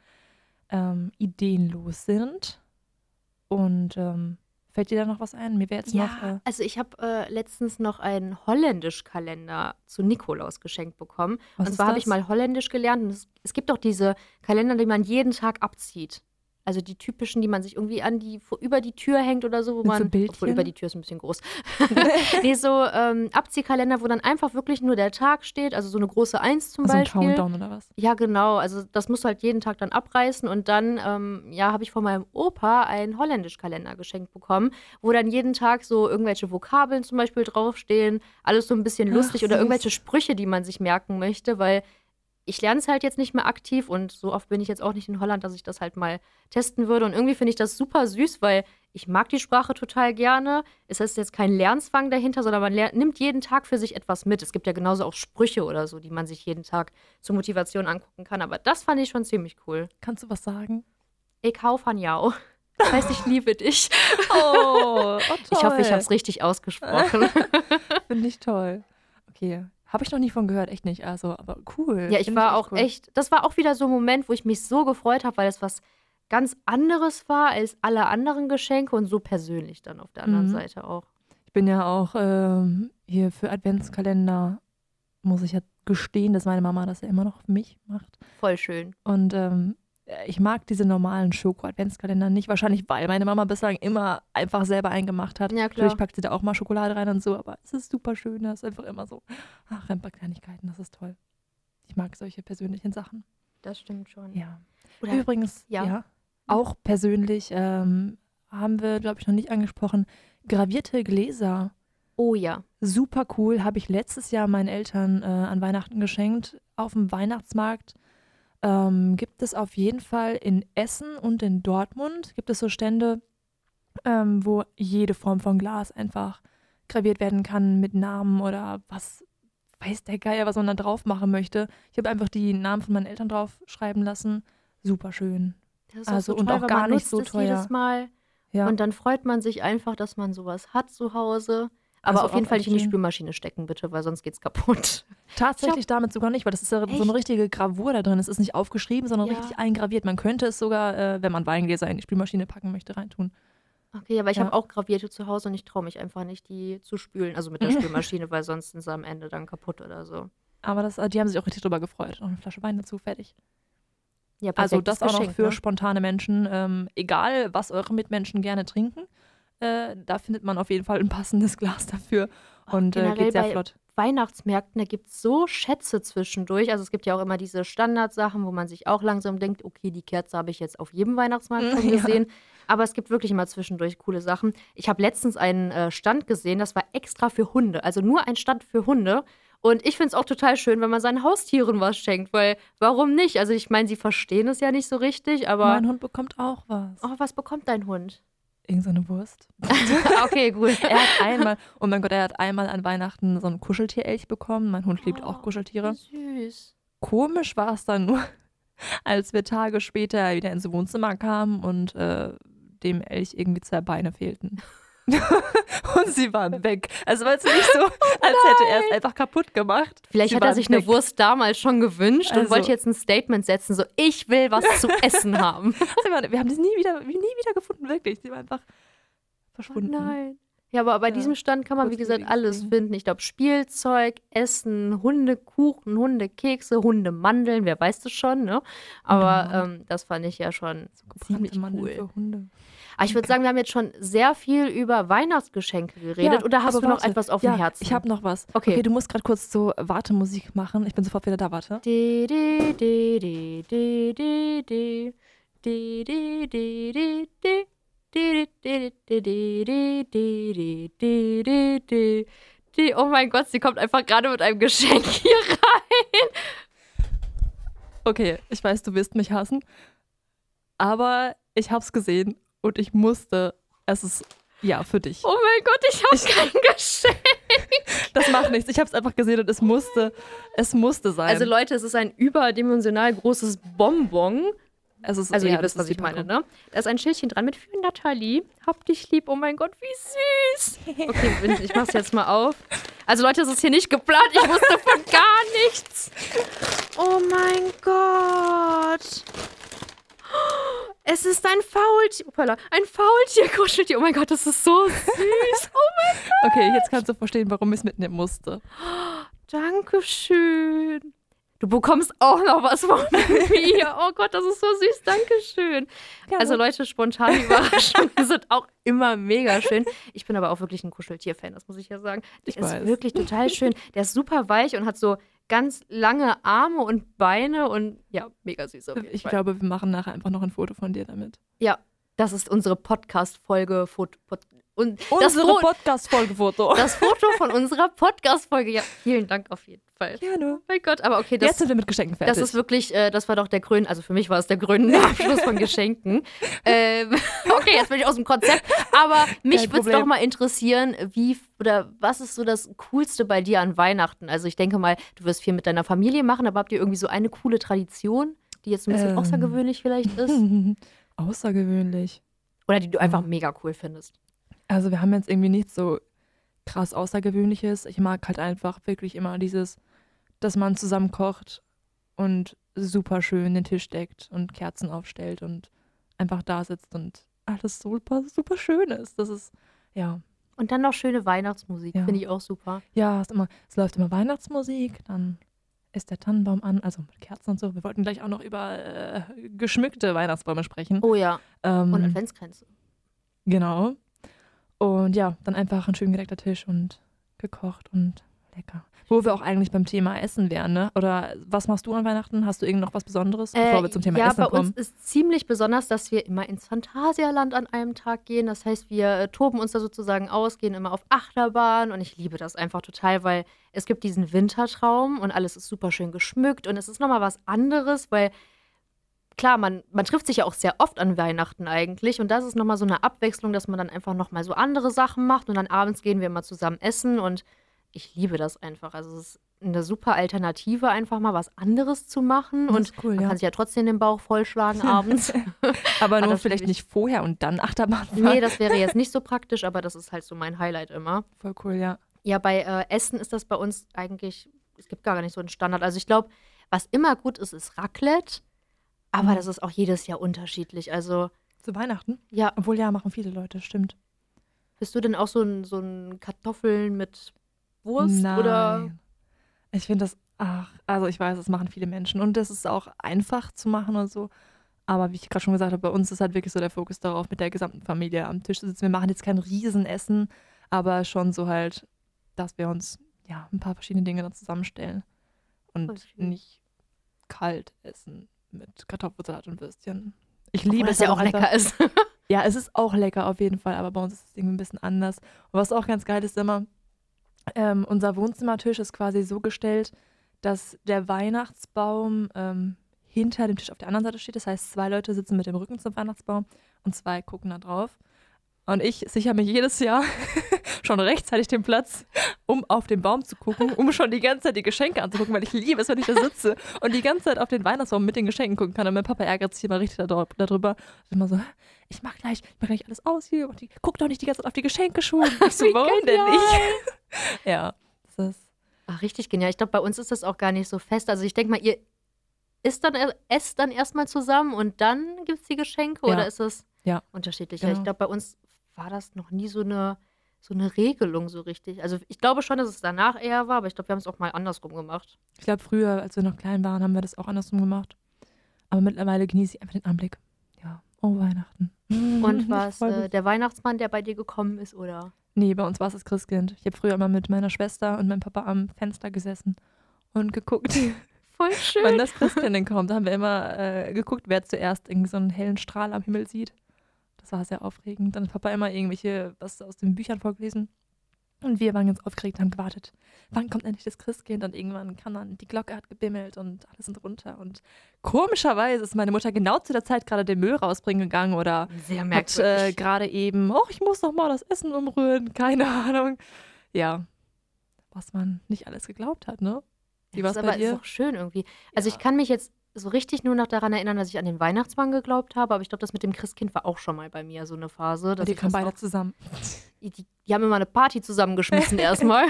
ähm, ideenlos sind. Und ähm, fällt dir da noch was ein? Mir wäre jetzt noch. Äh, also ich habe äh, letztens noch einen Holländisch-Kalender zu Nikolaus geschenkt bekommen. Was und ist zwar habe ich das? mal Holländisch gelernt. Und es, es gibt doch diese Kalender, die man jeden Tag abzieht. Also die typischen, die man sich irgendwie an die, vor- über die Tür hängt oder so, wo Mit so man. Bildchen? Obwohl über die Tür ist ein bisschen groß. Nee, so ähm, Abziehkalender, wo dann einfach wirklich nur der Tag steht, also so eine große Eins zum Also ein Beispiel. Countdown oder was? Ja, genau. Also das musst du halt jeden Tag dann abreißen. Und dann, ähm, ja, habe ich von meinem Opa einen Holländisch-Kalender geschenkt bekommen, wo dann jeden Tag so irgendwelche Vokabeln zum Beispiel draufstehen. Alles so ein bisschen Ach, lustig oder süß. irgendwelche Sprüche, die man sich merken möchte, weil ich lerne es halt jetzt nicht mehr aktiv und so oft bin ich jetzt auch nicht in Holland, dass ich das halt mal testen würde. Und irgendwie finde ich das super süß, weil ich mag die Sprache total gerne. Es ist jetzt kein Lernzwang dahinter, sondern man ler- nimmt jeden Tag für sich etwas mit. Es gibt ja genauso auch Sprüche oder so, die man sich jeden Tag zur Motivation angucken kann. Aber das fand ich schon ziemlich cool. Kannst du was sagen? Ich hau von jou. Das heißt, ich liebe dich. Oh, oh toll. Ich hoffe, ich habe es richtig ausgesprochen. Finde ich toll. Okay. Habe ich noch nie von gehört, echt nicht. Also, aber cool. Ja, ich Find war echt auch cool. echt, das war auch wieder so ein Moment, wo ich mich so gefreut habe, weil es was ganz anderes war als alle anderen Geschenke und so persönlich dann auf der anderen Mhm. Seite auch. Ich bin ja auch ähm, hier für Adventskalender, muss ich ja gestehen, dass meine Mama das ja immer noch für mich macht. Voll schön. Und ähm, ich mag diese normalen Schoko-Adventskalender nicht. Wahrscheinlich, weil meine Mama bislang immer einfach selber einen gemacht hat. Ja, Natürlich klar. packt sie da auch mal Schokolade rein und so, aber es ist super schön. Das ist einfach immer so, ach, ein paar Kleinigkeiten, das ist toll. Ich mag solche persönlichen Sachen. Das stimmt schon. Ja. Oder, Übrigens, ja. ja, auch persönlich ähm, haben wir, glaube ich, noch nicht angesprochen, gravierte Gläser. oh ja. Super cool, habe ich letztes Jahr meinen Eltern äh, an Weihnachten geschenkt. Auf dem Weihnachtsmarkt ähm, gibt es auf jeden Fall in Essen und in Dortmund gibt es so Stände, ähm, wo jede Form von Glas einfach graviert werden kann mit Namen oder was weiß der Geier, was man da drauf machen möchte. Ich habe einfach die Namen von meinen Eltern drauf schreiben lassen. Super schön. Das ist Also, auch so und toll, auch weil gar man nicht nutzt so es teuer. jedes Mal. Ja. Und dann freut man sich einfach, dass man sowas hat zu Hause. Aber Also auf jeden auch Fall echt nicht in die schön. Spülmaschine stecken, bitte, weil sonst geht's kaputt. Tatsächlich damit sogar nicht, weil das ist ja so Echt? eine richtige Gravur da drin. Es ist nicht aufgeschrieben, sondern Ja. richtig eingraviert. Man könnte es sogar, äh, wenn man Weingläser in die Spülmaschine packen möchte, reintun. Okay, aber ich Ja. habe auch gravierte zu Hause und ich traue mich einfach nicht, die zu spülen. Also mit der Spülmaschine, weil sonst sind sie am Ende dann kaputt oder so. Aber das, äh, die haben sich auch richtig drüber gefreut. Noch eine Flasche Wein dazu, fertig. Ja, Also perfektes das auch noch Geschenk, für ne? spontane Menschen. Ähm, egal, was eure Mitmenschen gerne trinken, äh, da findet man auf jeden Fall ein passendes Glas dafür und äh, Generell geht sehr bei flott. Weihnachtsmärkten, da gibt es so Schätze zwischendurch. Also es gibt ja auch immer diese Standardsachen, wo man sich auch langsam denkt, okay, die Kerze habe ich jetzt auf jedem Weihnachtsmarkt schon Ja. gesehen. Aber es gibt wirklich immer zwischendurch coole Sachen. Ich habe letztens einen äh, Stand gesehen, das war extra für Hunde. Also nur ein Stand für Hunde. Und ich finde es auch total schön, wenn man seinen Haustieren was schenkt, weil warum nicht? Also ich meine, sie verstehen es ja nicht so richtig, aber Mein Hund bekommt auch was. oh, was bekommt dein Hund? Irgend so eine Wurst. Okay, gut. Er hat einmal, oh mein Gott, er hat einmal an Weihnachten so einen Kuscheltierelch bekommen. Mein Hund liebt auch Kuscheltiere. Süß. Komisch war es dann nur, als wir Tage später wieder ins Wohnzimmer kamen und äh, dem Elch irgendwie zwei Beine fehlten. Und sie waren weg. Also war es nicht so, als hätte er es einfach kaputt gemacht. Vielleicht Sie hat er waren sich weg. eine Wurst damals schon gewünscht und Also- wollte jetzt ein Statement setzen, so ich will was zu essen haben. Sie waren, wir haben sie nie wieder, nie wieder gefunden, wirklich. Sie war einfach Oh verschwunden. nein. Ja, aber bei Ja, diesem Stand kann man, wie gesagt, kurzlebiges alles Ding. finden. Ich glaube, Spielzeug, Essen, Hundekuchen, Hundekekse, Hundemandeln, wer weiß das schon, ne? Aber Genau. ähm, das fand ich ja schon Gebrannte ziemlich Mandeln cool. für Hunde. Aber ich würde sagen, wir haben jetzt schon sehr viel über Weihnachtsgeschenke geredet. Ja, Oder hast aber du noch warte. etwas auf ja, dem Herzen? Ich habe noch was. Okay. Okay, du musst gerade kurz so Wartemusik machen. Ich bin sofort wieder da, warte. Di, di, di, di, di, di, di. Di, di, di, di, di. Di, di, di, di, di, di, di, di, di. Die, oh mein Gott, sie kommt einfach gerade mit einem Geschenk hier rein. Okay, ich weiß, du wirst mich hassen. Aber ich hab's gesehen und ich musste. Es ist, ja, für dich. Oh mein Gott, ich habe kein Geschenk. Das macht nichts. Ich hab's einfach gesehen und es musste, es musste sein. Also Leute, es ist ein überdimensional großes Bonbon. es ist, Also ja, ihr wisst, das was ist ich die meine, Packung. ne? Da ist ein Schildchen dran mit für Nathalie. Hab dich lieb. Oh mein Gott, wie süß. Okay, ich mach's jetzt mal auf. Also Leute, es ist hier nicht geplant. Ich wusste von gar nichts. Oh mein Gott. Es ist ein Faultier. Uppala, ein Faultier-Kuscheltier. Oh mein Gott, das ist so süß. Oh mein Gott. Okay, jetzt kannst du verstehen, warum ich es mitnehmen musste. Dankeschön. Du bekommst auch noch was von mir. Oh Gott, das ist so süß. Dankeschön. Also Leute, spontane Überraschungen sind auch immer mega schön. Ich bin aber auch wirklich ein Kuscheltier-Fan, das muss ich ja sagen. Der Ich ist weiß. wirklich total schön. Der ist super weich und hat so ganz lange Arme und Beine und ja, mega süß auf jeden Ich Fall. glaube, wir machen nachher einfach noch ein Foto von dir damit. Ja, das ist unsere Podcast-Folge. Foto, Pod, und das, Unsere Fo Podcast-Folgefoto. das Foto von unserer Podcast-Folge. Ja, vielen Dank auf jeden Fall. Gerne. Oh mein Gott, aber okay, das Jetzt sind wir mit Geschenken fertig. Das ist wirklich, äh, das war doch der grüne, also für mich war es der grüne Abschluss von Geschenken. ähm, okay, jetzt bin ich aus dem Konzept. Aber mich Kein würde es Problem. doch mal interessieren, wie oder was ist so das Coolste bei dir an Weihnachten? Also ich denke mal, du wirst viel mit deiner Familie machen, aber habt ihr irgendwie so eine coole Tradition, die jetzt ein bisschen Ähm. außergewöhnlich vielleicht ist? Außergewöhnlich. Oder die du einfach Mhm. mega cool findest? Also wir haben jetzt irgendwie nichts so krass Außergewöhnliches. Ich mag halt einfach wirklich immer dieses, dass man zusammen kocht und super schön den Tisch deckt und Kerzen aufstellt und einfach da sitzt und alles super, super schön ist. Das ist, ja, Und dann noch schöne Weihnachtsmusik, Ja. finde ich auch super. ja, es, ist immer, es läuft immer Weihnachtsmusik, dann ist der Tannenbaum an, also mit Kerzen und so. Wir wollten gleich auch noch über äh, geschmückte Weihnachtsbäume sprechen. Oh ja, Ähm, und Adventskränze. Genau. Und ja, dann einfach ein schön gedeckter Tisch und gekocht und lecker. Wo wir auch eigentlich beim Thema Essen wären, ne? Oder was machst du an Weihnachten? Hast du irgend noch was Besonderes, bevor wir zum Thema Äh, ja, Essen bei kommen? uns ist ziemlich besonders, dass wir immer ins Phantasialand an einem Tag gehen. Das heißt, wir äh, toben uns da sozusagen aus, gehen immer auf Achterbahn und ich liebe das einfach total, weil es gibt diesen Wintertraum und alles ist super schön geschmückt und es ist nochmal was anderes, weil klar, man, man trifft sich ja auch sehr oft an Weihnachten eigentlich und das ist nochmal so eine Abwechslung, dass man dann einfach nochmal so andere Sachen macht und dann abends gehen wir immer zusammen essen und ich liebe das einfach. Also es ist eine super Alternative, einfach mal was anderes zu machen Das und ist cool, man ja. kann sich ja trotzdem den Bauch vollschlagen abends. Aber Ah, nur das vielleicht liebe ich. nicht vorher und dann Achterbahn fahren. Nee, das wäre jetzt nicht so praktisch, aber das ist halt so mein Highlight immer. Voll cool, ja. Ja, bei äh, Essen ist das bei uns eigentlich, es gibt gar nicht so einen Standard. Also ich glaube, was immer gut ist, ist Raclette, aber Mhm. das ist auch jedes Jahr unterschiedlich. Also Zu Weihnachten? ja, Obwohl, ja, machen viele Leute, stimmt. bist du denn auch so ein, so ein Kartoffeln mit Wurst Nein. oder? Ich finde das Ach, also ich weiß, das machen viele Menschen und das ist auch einfach zu machen und so. Aber wie ich gerade schon gesagt habe, bei uns ist halt wirklich so der Fokus darauf, mit der gesamten Familie am Tisch zu sitzen. Wir machen jetzt kein Riesenessen, aber schon so halt, dass wir uns ja ein paar verschiedene Dinge dann zusammenstellen Voll und schön. nicht kalt essen mit Kartoffelsalat und Würstchen. Ich Obwohl liebe das es ja halt auch einfach. lecker ist. Ja, es ist auch lecker auf jeden Fall, aber bei uns ist es irgendwie ein bisschen anders. Und was auch ganz geil ist immer, ähm, unser Wohnzimmertisch ist quasi so gestellt, dass der Weihnachtsbaum ähm, hinter dem Tisch auf der anderen Seite steht. Das heißt, zwei Leute sitzen mit dem Rücken zum Weihnachtsbaum und zwei gucken da drauf. Und ich sichere mir jedes Jahr schon rechtzeitig den Platz, um auf den Baum zu gucken, um schon die ganze Zeit die Geschenke anzugucken, weil ich liebe es, wenn ich da sitze und die ganze Zeit auf den Weihnachtsbaum mit den Geschenken gucken kann. Und mein Papa ärgert sich immer richtig darüber. darüber. Und immer so, "Hä? ich mach gleich, ich mach gleich alles aus hier und die, guck doch nicht die ganze Zeit auf die Geschenke schon." Ich so, Wie warum denn genial. nicht? Ja, das ist Ach, richtig genial. Ich glaube, bei uns ist das auch gar nicht so fest. Also ich denke mal, ihr isst dann, er- esst dann erstmal zusammen und dann gibt es die Geschenke Ja. oder ist es Ja. unterschiedlich? Genau. Ja, ich glaube, bei uns war das noch nie so eine, so eine Regelung so richtig. Also ich glaube schon, dass es danach eher war, aber ich glaube, wir haben es auch mal andersrum gemacht. Ich glaube, früher, als wir noch klein waren, haben wir das auch andersrum gemacht. Aber mittlerweile genieße ich einfach den Anblick. Ja, oh Weihnachten. Und Ich war es freu äh, mich. der Weihnachtsmann, der bei dir gekommen ist, oder? Nee, bei uns war es das Christkind. Ich habe früher immer mit meiner Schwester und meinem Papa am Fenster gesessen und geguckt, Voll wann schön. das Christkind denn kommt. Da haben wir immer äh, geguckt, wer zuerst irgendwie so einen hellen Strahl am Himmel sieht. Das war sehr aufregend. Dann hat Papa immer irgendwelche, was aus den Büchern vorgelesen. Und wir waren ganz aufgeregt und haben gewartet. Wann kommt endlich das Christkind? Und irgendwann kann dann, die Glocke hat gebimmelt und alle sind runter. Und komischerweise ist meine Mutter genau zu der Zeit gerade den Müll rausbringen gegangen oder Sehr hat äh, merkwürdig. gerade eben, oh, ich muss noch mal das Essen umrühren. Keine Ahnung. Ja, was man nicht alles geglaubt hat, ne? Wie Ja, war ist es bei aber ist dir? auch schön irgendwie. Also Ja. ich kann mich jetzt so richtig nur noch daran erinnern, dass ich an den Weihnachtsmann geglaubt habe, aber ich glaube, das mit dem Christkind war auch schon mal bei mir so eine Phase, Und dass die ich kamen das beide auch, zusammen. die, die die haben immer eine Party zusammengeschmissen erstmal.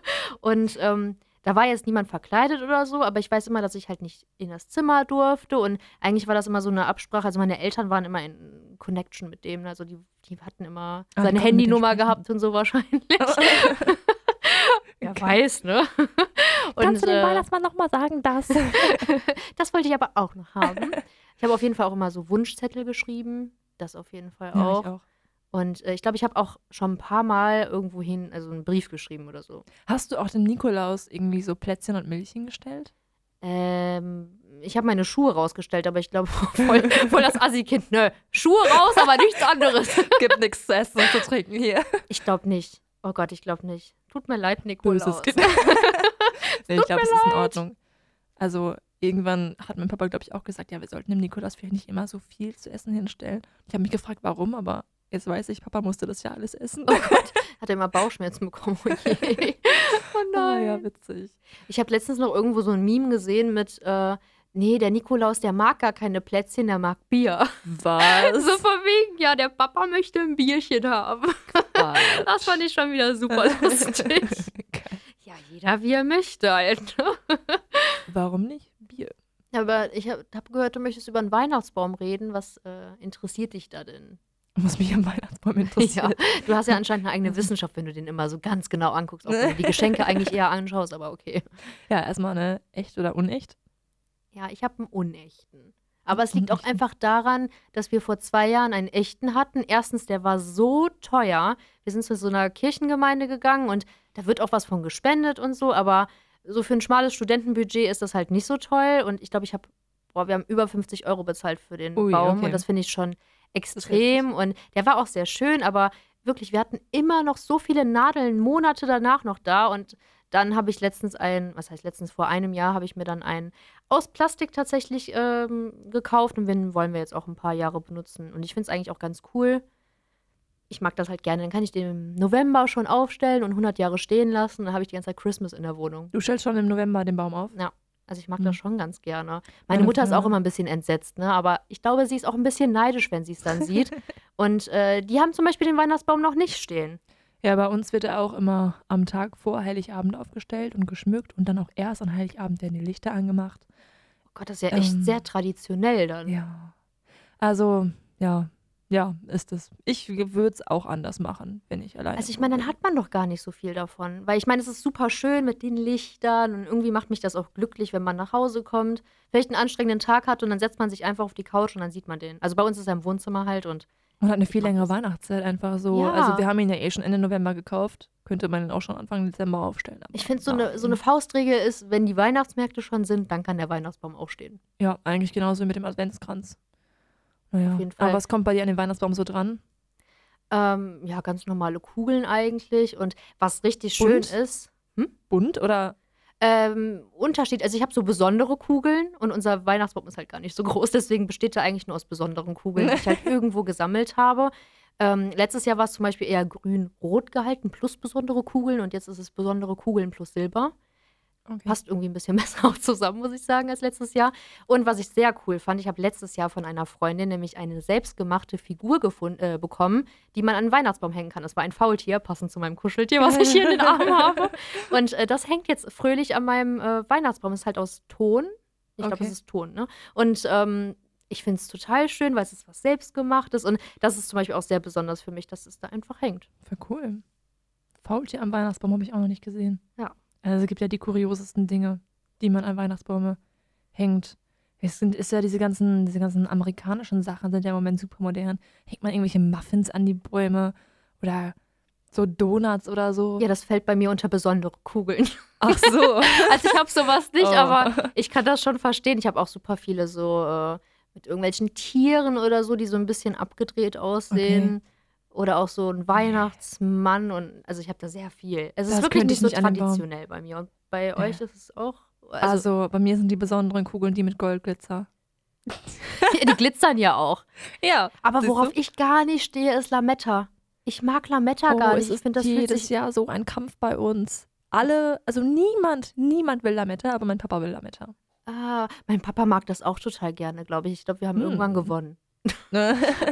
Und ähm, da war jetzt niemand verkleidet oder so, aber ich weiß immer, dass ich halt nicht in das Zimmer durfte und eigentlich war das immer so eine Absprache. Also meine Eltern waren immer in Connection mit dem, also die, die hatten immer Ah, die seine konnten mit dem Handynummer sprechen. gehabt und so wahrscheinlich. Wer Okay. weiß, ne? Kannst du Und, dem äh, Weihnachtsmann nochmal sagen, dass? das wollte ich aber auch noch haben. Ich habe auf jeden Fall auch immer so Wunschzettel geschrieben. Das auf jeden Fall Ja, auch. ich auch. Und äh, ich glaube, ich habe auch schon ein paar Mal irgendwohin, also einen Brief geschrieben oder so. Hast du auch dem Nikolaus irgendwie so Plätzchen und Milchchen gestellt? Ähm, ich habe meine Schuhe rausgestellt, aber ich glaube, voll, voll das Assi-Kind. Nö, Schuhe raus, aber nichts anderes. Gibt nichts zu essen und zu trinken hier. Ich glaube nicht. Oh Gott, ich glaube nicht. Tut mir leid, Nikolaus. Böses Kind. Nee, ich glaube, es ist in Ordnung. Also irgendwann hat mein Papa, glaube ich, auch gesagt, ja, wir sollten dem Nikolaus vielleicht nicht immer so viel zu essen hinstellen. Ich habe mich gefragt, warum, aber jetzt weiß ich, Papa musste das ja alles essen. Oh Gott, hat er immer Bauchschmerzen bekommen. Oh je. Oh Oh, nein. ja, witzig. Ich habe letztens noch irgendwo so ein Meme gesehen mit, äh, nee, der Nikolaus, der mag gar keine Plätzchen, der mag Bier. Was? So von wegen, ja, der Papa möchte ein Bierchen haben. Quatsch. Das fand ich schon wieder super lustig. Geil. Ja, jeder wie er möchte halt. Ne? Warum nicht? Bier. Aber ich habe hab gehört, du möchtest über einen Weihnachtsbaum reden. Was äh, interessiert dich da denn? Was mich am Weihnachtsbaum Ja, interessiert. du hast ja anscheinend eine eigene Wissenschaft, wenn du den immer so ganz genau anguckst, auch wenn du die Geschenke eigentlich eher anschaust, aber okay. Ja, erstmal eine echt oder unecht. Ja, ich habe einen unechten. Aber es liegt auch Unechten. einfach daran, dass wir vor zwei Jahren einen echten hatten. Erstens, der war so teuer. Wir sind zu so einer Kirchengemeinde gegangen und da wird auch was von gespendet und so, aber so für ein schmales Studentenbudget ist das halt nicht so toll. Und ich glaube, ich habe, boah, wir haben über fünfzig Euro bezahlt für den Ui, Baum okay. und das finde ich schon extrem. Und der war auch sehr schön, aber wirklich, wir hatten immer noch so viele Nadeln Monate danach noch da und dann habe ich letztens ein, was heißt letztens, vor einem Jahr habe ich mir dann einen aus Plastik tatsächlich ähm, gekauft und den wollen wir jetzt auch ein paar Jahre benutzen. Und ich finde es eigentlich auch ganz cool. Ich mag das halt gerne. Dann kann ich den im November schon aufstellen und hundert Jahre stehen lassen. Dann habe ich die ganze Zeit Christmas in der Wohnung. Du stellst schon im November den Baum auf? Also ich mag Hm. das schon ganz gerne. Meine Meine Mutter ist Frau- auch immer ein bisschen entsetzt, ne? Aber ich glaube, sie ist auch ein bisschen neidisch, wenn sie es dann sieht. Und äh, die haben zum Beispiel den Weihnachtsbaum noch nicht stehen. Ja, bei uns wird er auch immer am Tag vor Heiligabend aufgestellt und geschmückt und dann auch erst an Heiligabend werden die Lichter angemacht. Oh Gott, das ist ja echt Ähm, sehr traditionell dann. Ja. Also, ja, ja, ist es. Ich würde es auch anders machen, wenn ich alleine Also ich meine, dann bin. hat man doch gar nicht so viel davon. Weil ich meine, es ist super schön mit den Lichtern und irgendwie macht mich das auch glücklich, wenn man nach Hause kommt, vielleicht einen anstrengenden Tag hat und dann setzt man sich einfach auf die Couch und dann sieht man den. Also bei uns ist er im Wohnzimmer halt und Und hat eine ich viel mag längere das. Weihnachtszeit einfach so. Ja. Also wir haben ihn ja eh schon Ende November gekauft. Könnte man ihn auch schon Anfang Dezember aufstellen. Aber Ich finde, so eine, so nein. eine Faustregel ist, wenn die Weihnachtsmärkte schon sind, dann kann der Weihnachtsbaum auch stehen. Ja, eigentlich genauso wie mit dem Adventskranz. Naja. Auf jeden Fall. Aber was kommt bei dir an den Weihnachtsbaum so dran? Ähm, ja, ganz normale Kugeln eigentlich. Und was richtig schön Bunt? ist, Bunt oder? ähm, Unterschied, also ich habe so besondere Kugeln und unser Weihnachtsbaum ist halt gar nicht so groß, deswegen besteht er eigentlich nur aus besonderen Kugeln, die ich halt irgendwo gesammelt habe. Ähm, letztes Jahr war es zum Beispiel eher grün-rot gehalten plus besondere Kugeln und jetzt ist es besondere Kugeln plus Silber. Okay. Passt irgendwie ein bisschen besser auch zusammen, muss ich sagen, als letztes Jahr. Und was ich sehr cool fand, ich habe letztes Jahr von einer Freundin nämlich eine selbstgemachte Figur gefund, äh, bekommen, die man an den Weihnachtsbaum hängen kann. Das war ein Faultier, passend zu meinem Kuscheltier, was ich hier in den Armen habe. Und äh, das hängt jetzt fröhlich an meinem äh, Weihnachtsbaum. Ist halt aus Ton. Ich glaube, Okay. es ist Ton, ne? Und ähm, ich finde es total schön, weil es ist was Selbstgemachtes. Und das ist zum Beispiel auch sehr besonders für mich, dass es da einfach hängt. Voll cool. Faultier am Weihnachtsbaum habe ich auch noch nicht gesehen. Ja. Also es gibt ja die kuriosesten Dinge, die man an Weihnachtsbäume hängt. Es sind, ist ja diese ganzen, diese ganzen amerikanischen Sachen sind ja im Moment super modern. Hängt man irgendwelche Muffins an die Bäume oder so Donuts oder so? Ja, das fällt bei mir unter besondere Kugeln. Ach so. Also ich habe sowas nicht, Oh. aber ich kann das schon verstehen. Ich habe auch super viele so äh, mit irgendwelchen Tieren oder so, die so ein bisschen abgedreht aussehen. Oder auch so ein Weihnachtsmann und also ich habe da sehr viel. Es ist Das wirklich könnte nicht ich so nicht an den Baum. traditionell bei mir. Und bei euch ist es auch. Also, Also bei mir sind die besonderen Kugeln die mit Goldglitzer. die glitzern ja auch. Ja. Aber siehst worauf du? ich gar nicht stehe, ist Lametta. Ich mag Lametta Oh, gar es nicht. Ich ist finde das fühlt jedes sich. Jahr so ein Kampf bei uns. Alle, also niemand, niemand will Lametta, aber mein Papa will Lametta. Ah, mein Papa mag das auch total gerne, glaube ich. Ich glaube, wir haben Hm. irgendwann gewonnen. Ne?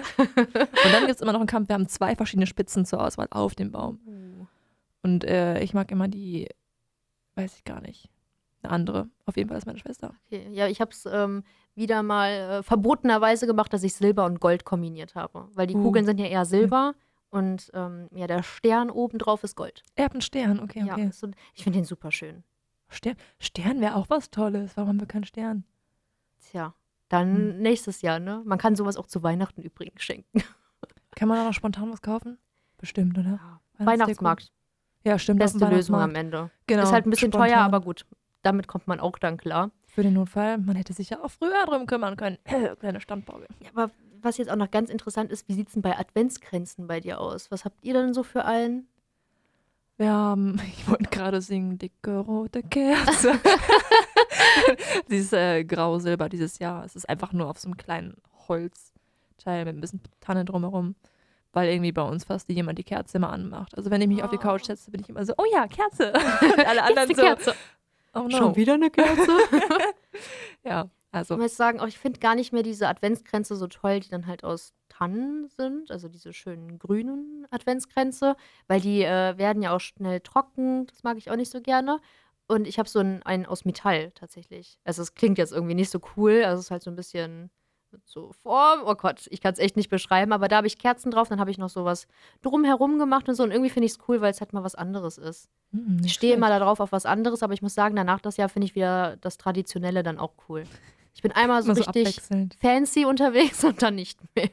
Und dann gibt es immer noch einen Kampf. Wir haben zwei verschiedene Spitzen zur Auswahl auf dem Baum. Und äh, ich mag immer die, weiß ich gar nicht, eine andere. Auf jeden Fall ist meine Schwester. Okay, ja, ich habe es ähm, wieder mal äh, verbotenerweise gemacht, dass ich Silber und Gold kombiniert habe. Weil die Uh. Kugeln sind ja eher Silber und ähm, ja, der Stern oben drauf ist Gold. Ihr habt einen Stern, okay, Ja, okay. ist so, ich finde den super schön. Stern, Stern wäre auch was Tolles. Warum haben wir keinen Stern? Tja, dann Hm. nächstes Jahr, ne? Man kann sowas auch zu Weihnachten übrigens schenken. Kann man da noch spontan was kaufen? Bestimmt, oder? Weihnachtsdeko? Weihnachtsmarkt, Ja, stimmt. auf dem beste Lösung am Weihnachtsmarkt. Ende. Genau, Ist halt ein bisschen spontan. teuer, aber gut. Damit kommt man auch dann klar. Für den Notfall. Man hätte sich ja auch früher drum kümmern können. Kleine Standbauge. Ja, aber was jetzt auch noch ganz interessant ist, wie sieht es denn bei Adventskränzen bei dir aus? Was habt ihr denn so für einen? Wir haben, ich wollte gerade singen, dicke rote Kerze. Sie ist äh, grau-silber dieses Jahr. Es ist einfach nur auf so einem kleinen Holzteil mit ein bisschen Tanne drumherum. Weil irgendwie bei uns fast jemand die Kerze immer anmacht. Also wenn ich mich auf die Couch setze, bin ich immer so, oh ja, Kerze. Und alle anderen Jetzt so, eine Kerze. oh no. Schon wieder eine Kerze? Ja, also Ich muss sagen, auch ich finde gar nicht mehr diese Adventskränze so toll, die dann halt aus Tannen sind, also diese schönen grünen Adventskränze, weil die äh, werden ja auch schnell trocken, das mag ich auch nicht so gerne. Und ich habe so einen, einen aus Metall tatsächlich. Also es klingt jetzt irgendwie nicht so cool, also es ist halt so ein bisschen mit so Form, oh Gott, ich kann es echt nicht beschreiben, aber da habe ich Kerzen drauf, dann habe ich noch sowas drumherum gemacht und so und irgendwie finde ich es cool, weil es halt mal was anderes ist. hm, Ich nicht stehe immer schlecht. darauf auf was anderes, aber ich muss sagen, danach das Jahr finde ich wieder das Traditionelle dann auch cool. Ich bin einmal so Immer so richtig abwechselnd. fancy unterwegs und dann nicht mehr.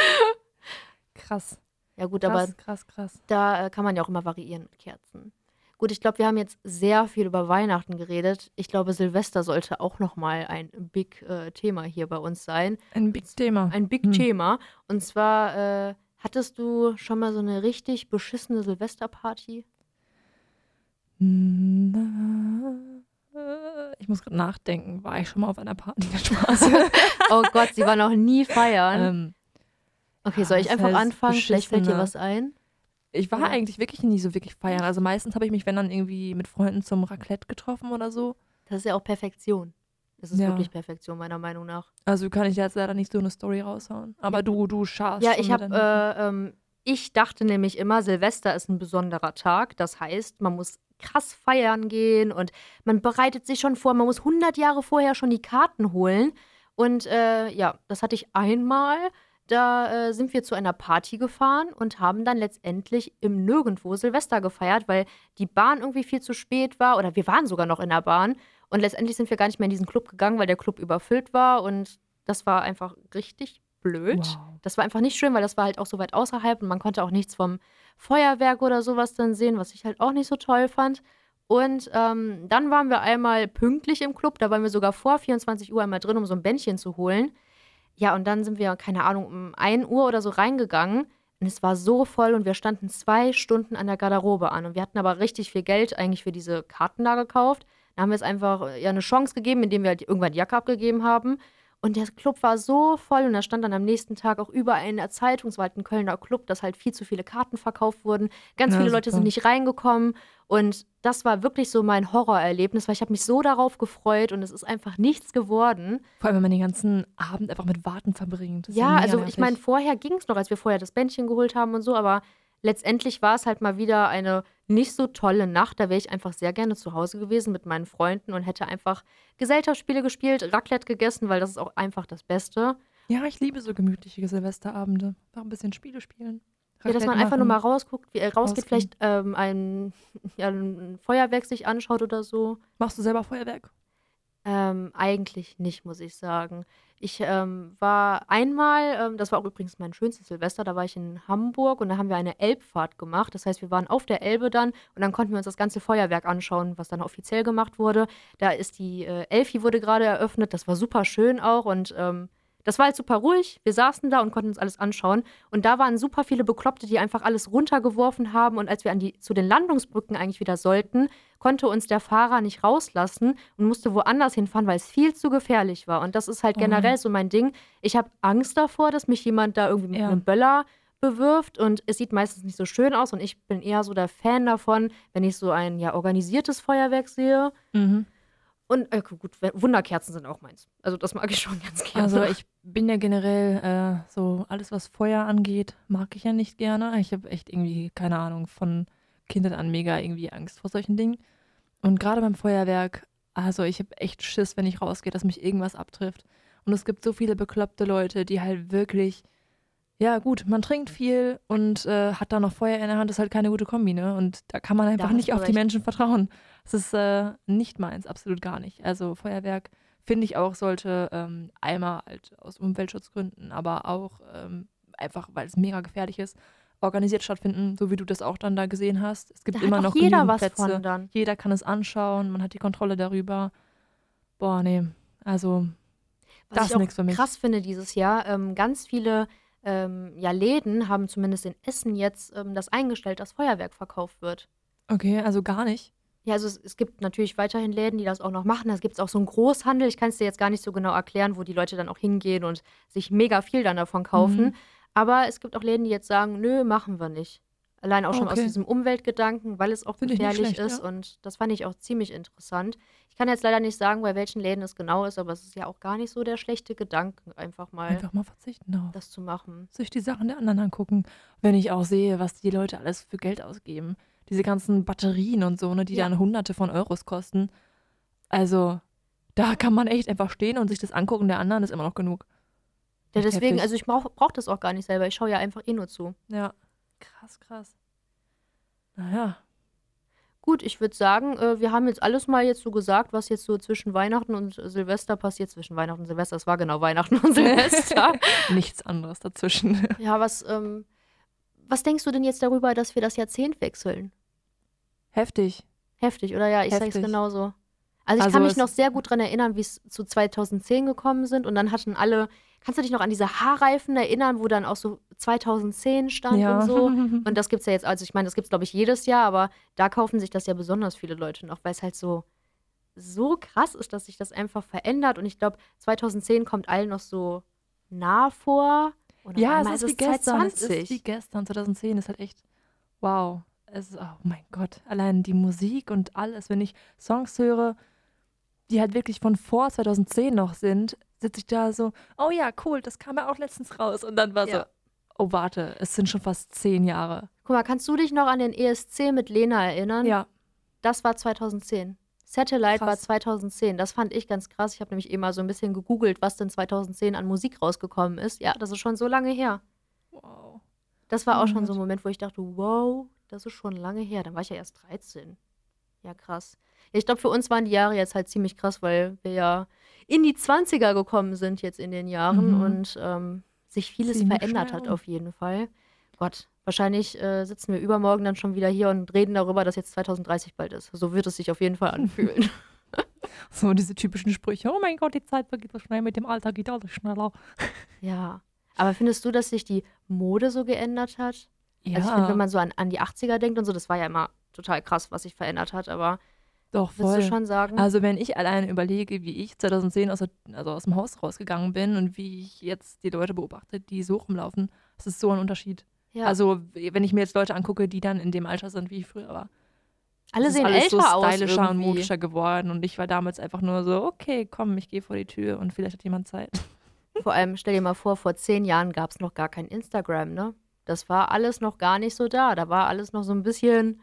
Krass, Ja gut, krass, aber krass, krass. da äh, kann man ja auch immer variieren mit Kerzen. Gut, ich glaube, wir haben jetzt sehr viel über Weihnachten geredet. Ich glaube, Silvester sollte auch noch mal ein Big äh, Thema hier bei uns sein. Ein Big Thema. Ein Big Hm. Thema. Und zwar, äh, hattest du schon mal so eine richtig beschissene Silvesterparty? Ich muss gerade nachdenken. War ich schon mal auf einer Party? Der Spaß. Oh Gott, sie war noch nie feiern. ähm, Okay, soll ich das einfach heißt anfangen? Vielleicht fällt dir beschissene. was ein. ich war Ja. eigentlich wirklich nie so wirklich feiern. Also meistens habe ich mich, wenn dann irgendwie mit Freunden zum Raclette getroffen oder so. Das ist ja auch Perfektion. Das ist Ja. wirklich Perfektion, meiner Meinung nach. Also kann ich jetzt leider nicht so eine Story raushauen. Aber du, du scharst Ja, schon ich mit habe, deinen- äh, ähm, ich dachte nämlich immer, Silvester ist ein besonderer Tag. Das heißt, man muss krass feiern gehen und man bereitet sich schon vor. Man muss hundert Jahre vorher schon die Karten holen. Und äh, ja, das hatte ich einmal. da äh, sind wir zu einer Party gefahren und haben dann letztendlich im Nirgendwo Silvester gefeiert, weil die Bahn irgendwie viel zu spät war oder wir waren sogar noch in der Bahn und letztendlich sind wir gar nicht mehr in diesen Club gegangen, weil der Club überfüllt war und das war einfach richtig blöd. Wow. Das war einfach nicht schön, weil das war halt auch so weit außerhalb und man konnte auch nichts vom Feuerwerk oder sowas dann sehen, was ich halt auch nicht so toll fand. Und ähm, dann waren wir einmal pünktlich im Club, da waren wir sogar vor vierundzwanzig Uhr einmal drin, um so ein Bändchen zu holen. Ja, und dann sind wir, keine Ahnung, um ein Uhr oder so reingegangen und es war so voll und wir standen zwei Stunden an der Garderobe an und wir hatten aber richtig viel Geld eigentlich für diese Karten da gekauft. Da haben wir es einfach äh, ja eine Chance gegeben, indem wir halt irgendwann die Jacke abgegeben haben. Und der Club war so voll und da stand dann am nächsten Tag auch überall in der Zeitung, es war halt ein Kölner Club, dass halt viel zu viele Karten verkauft wurden. Ganz Na, viele Leute super. sind nicht reingekommen und das war wirklich so mein Horrorerlebnis, weil ich habe mich so darauf gefreut und es ist einfach nichts geworden. Vor allem, wenn man den ganzen Abend einfach mit Warten verbringt. Das ist Ja, mega also nervig. ich meine, vorher ging es noch, als wir vorher das Bändchen geholt haben und so, aber letztendlich war es halt mal wieder eine nicht so tolle Nacht. Da wäre ich einfach sehr gerne zu Hause gewesen mit meinen Freunden und hätte einfach Gesellschaftsspiele gespielt, Raclette gegessen, weil das ist auch einfach das Beste. Ja, ich liebe so gemütliche Silvesterabende. Noch ein bisschen Spiele spielen. Ja, dass man Raclette einfach nur mal machen. rausguckt, wie, äh, rausgeht, Rausgehen. vielleicht ähm, ein, ja, ein Feuerwerk sich anschaut oder so. Machst du selber Feuerwerk? Ähm, eigentlich nicht, muss ich sagen. Ich ähm, war einmal, ähm, das war auch übrigens mein schönstes Silvester, da war ich in Hamburg und da haben wir eine Elbfahrt gemacht. Das heißt, wir waren auf der Elbe dann und dann konnten wir uns das ganze Feuerwerk anschauen, was dann offiziell gemacht wurde. Da ist die äh, Elfi wurde gerade eröffnet, das war super schön auch und ähm, das war halt super ruhig. Wir saßen da und konnten uns alles anschauen. Und da waren super viele Bekloppte, die einfach alles runtergeworfen haben. Und als wir an die, zu den Landungsbrücken eigentlich wieder sollten, konnte uns der Fahrer nicht rauslassen und musste woanders hinfahren, weil es viel zu gefährlich war. Und das ist halt Oh generell nein. so mein Ding. Ich habe Angst davor, dass mich jemand da irgendwie mit Ja. einem Böller bewirft. Und es sieht meistens nicht so schön aus. Und ich bin eher so der Fan davon, wenn ich so ein ja, organisiertes Feuerwerk sehe. Mhm. Und äh, gut, Wunderkerzen sind auch meins. Also das mag ich schon ganz gerne. Also ich bin ja generell äh, so, alles was Feuer angeht, mag ich ja nicht gerne. Ich habe echt irgendwie, keine Ahnung, von Kindheit an mega irgendwie Angst vor solchen Dingen. Und gerade beim Feuerwerk, also ich habe echt Schiss, wenn ich rausgehe, dass mich irgendwas abtrifft. Und es gibt so viele bekloppte Leute, die halt wirklich, ja gut, man trinkt viel und äh, hat da noch Feuer in der Hand, ist halt keine gute Kombi, ne? Und da kann man einfach hast nicht du auf die recht. Menschen vertrauen. Das ist äh, nicht meins, absolut gar nicht. Also Feuerwerk, finde ich auch, sollte ähm, einmal halt aus Umweltschutzgründen, aber auch ähm, einfach, weil es mega gefährlich ist, organisiert stattfinden, so wie du das auch dann da gesehen hast. Es gibt Da immer hat auch noch jeder genügend was Plätze. von dann. Jeder kann es anschauen, man hat die Kontrolle darüber. Boah, nee, also Was das ich ist auch nichts für mich. krass finde dieses Jahr, ähm, ganz viele ähm, ja, Läden haben zumindest in Essen jetzt ähm, das eingestellt, dass Feuerwerk verkauft wird. Okay, also gar nicht. Ja, also es, es gibt natürlich weiterhin Läden, die das auch noch machen. Da gibt es auch so einen Großhandel. Ich kann es dir jetzt gar nicht so genau erklären, wo die Leute dann auch hingehen und sich mega viel dann davon kaufen. Mhm. Aber es gibt auch Läden, die jetzt sagen, nö, machen wir nicht. Allein auch schon aus Okay. diesem Umweltgedanken, weil es auch Finde ich nicht gefährlich schlecht, ist. ja. Und das fand ich auch ziemlich interessant. Ich kann jetzt leider nicht sagen, bei welchen Läden es genau ist, aber es ist ja auch gar nicht so der schlechte Gedanke, einfach mal Einfach mal verzichten darauf. das zu machen. Sich die Sachen der anderen angucken. Wenn ich auch sehe, was die Leute alles für Geld ausgeben. Diese ganzen Batterien und so, ne, die Ja. dann hunderte von Euros kosten. Also, da kann man echt einfach stehen und sich das angucken der anderen ist immer noch genug. Ja, Echt deswegen, heftig. also ich brauche brauch das auch gar nicht selber. Ich schaue ja einfach eh nur zu. Ja, krass, krass. Naja, Gut, ich würde sagen, äh, wir haben jetzt alles mal jetzt so gesagt, was jetzt so zwischen Weihnachten und äh, Silvester passiert. Zwischen Weihnachten und Silvester, es war genau Weihnachten und Silvester. nichts anderes dazwischen. Ja, was, ähm, was denkst du denn jetzt darüber, dass wir das Jahrzehnt wechseln? Heftig. Heftig, oder? Ja, ich sag's Heftig. genauso. Also ich Also kann mich es- noch sehr gut dran erinnern, wie es zu zweitausendzehn gekommen sind und dann hatten alle, kannst du dich noch an diese Haarreifen erinnern, wo dann auch so zweitausendzehn stand Ja. und so? Und das gibt's ja jetzt, also ich meine, das gibt's glaube ich jedes Jahr, aber da kaufen sich das ja besonders viele Leute noch, weil es halt so, so krass ist, dass sich das einfach verändert und ich glaube, zweitausendzehn kommt allen noch so nah vor. Und auf Ja, einmal es ist wie gestern. Es zweitausendzwanzig. ist wie gestern. zweitauszehn ist halt echt wow. Es ist, oh mein Gott, allein die Musik und alles. Wenn ich Songs höre, die halt wirklich von vor zweitausendzehn noch sind, sitze ich da so, oh ja, cool, das kam ja auch letztens raus. Und dann war so, Ja. oh warte, es sind schon fast zehn Jahre. Guck mal, kannst du dich noch an den E S C mit Lena erinnern? Ja, Das war zweitausendzehn. Satellite war Krass. zweitausendzehn. Das fand ich ganz krass. Ich habe nämlich eben mal so ein bisschen gegoogelt, was denn zweitausendzehn an Musik rausgekommen ist. Ja, das ist schon so lange her. Wow. Das war Oh auch mein schon so ein Gott. Moment, wo ich dachte, wow, das ist schon lange her. Dann war ich ja erst dreizehn. Ja, krass. Ja, ich glaube, für uns waren die Jahre jetzt halt ziemlich krass, weil wir ja in die Zwanziger gekommen sind jetzt in den Jahren Mhm. und ähm, sich vieles Ziemlich verändert schnell hat rum. auf jeden Fall. Gott, wahrscheinlich äh, sitzen wir übermorgen dann schon wieder hier und reden darüber, dass jetzt zweitausenddreißig bald ist. So wird es sich auf jeden Fall anfühlen. So diese typischen Sprüche. Oh mein Gott, die Zeit vergeht so schnell, mit dem Alter geht alles schneller. Ja. Aber findest du, dass sich die Mode so geändert hat? Also ich finde, wenn Ja, man so an, an die achtziger denkt und so, das war ja immer total krass, was sich verändert hat. Aber doch, würdest du voll. schon sagen, Also wenn ich alleine überlege, wie ich zweitausendzehn aus, der, also aus dem Haus rausgegangen bin und wie ich jetzt die Leute beobachte, die so rumlaufen, das ist so ein Unterschied. ja, Also wenn ich mir jetzt Leute angucke, die dann in dem Alter sind, wie ich früher war, alle es ist sehen alles so älter aus stylischer und irgendwie. modischer geworden und ich war damals einfach nur so, okay, komm, ich gehe vor die Tür und vielleicht hat jemand Zeit. Vor allem, stell dir mal vor, vor zehn Jahren gab es noch gar kein Instagram, ne? Das war alles noch gar nicht so da. Da war alles noch so ein bisschen,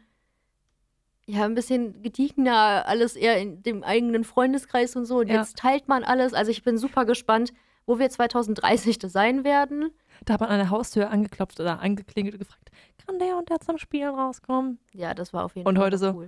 ja, ein bisschen gediegener, alles eher in dem eigenen Freundeskreis und so. Und Ja. jetzt teilt man alles. Also ich bin super gespannt, wo wir zweitausenddreißig das sein werden. Da hat man an der Haustür angeklopft oder angeklingelt und gefragt, kann der und der zum Spielen rauskommen? Ja, das war auf jeden Und Fall heute noch so, cool.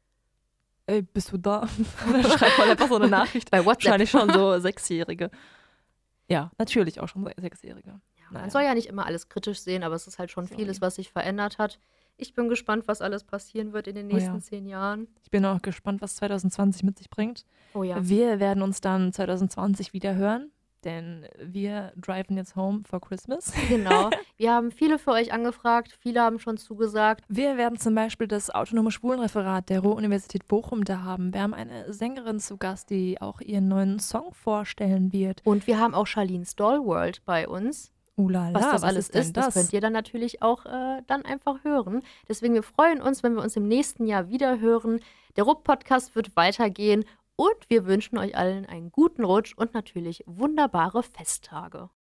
ey, bist du da? Dann schreibt man einfach so eine Nachricht. Bei WhatsApp. Wahrscheinlich schon so Sechsjährige. Ja, natürlich auch schon Se- Sechsjährige. Ja, Naja. man soll ja nicht immer alles kritisch sehen, aber es ist halt schon Sorry. vieles, was sich verändert hat. Ich bin gespannt, was alles passieren wird in den Oh ja. nächsten zehn Jahren. Ich bin auch gespannt, was zweitausendzwanzig mit sich bringt. Oh ja. Wir werden uns dann zweitausendzwanzig wieder hören, denn wir driven jetzt home for Christmas. Genau. Wir haben viele für euch angefragt, viele haben schon zugesagt. Wir werden zum Beispiel das autonome Schwulenreferat der Ruhr-Universität Bochum da haben. Wir haben eine Sängerin zu Gast, die auch ihren neuen Song vorstellen wird. Und wir haben auch Charlene's Doll World bei uns. Ulala, Was das alles denn ist, das? könnt ihr dann natürlich auch äh, dann einfach hören. Deswegen, wir freuen uns, wenn wir uns im nächsten Jahr wieder hören. Der Rupp-Podcast wird weitergehen und wir wünschen euch allen einen guten Rutsch und natürlich wunderbare Festtage.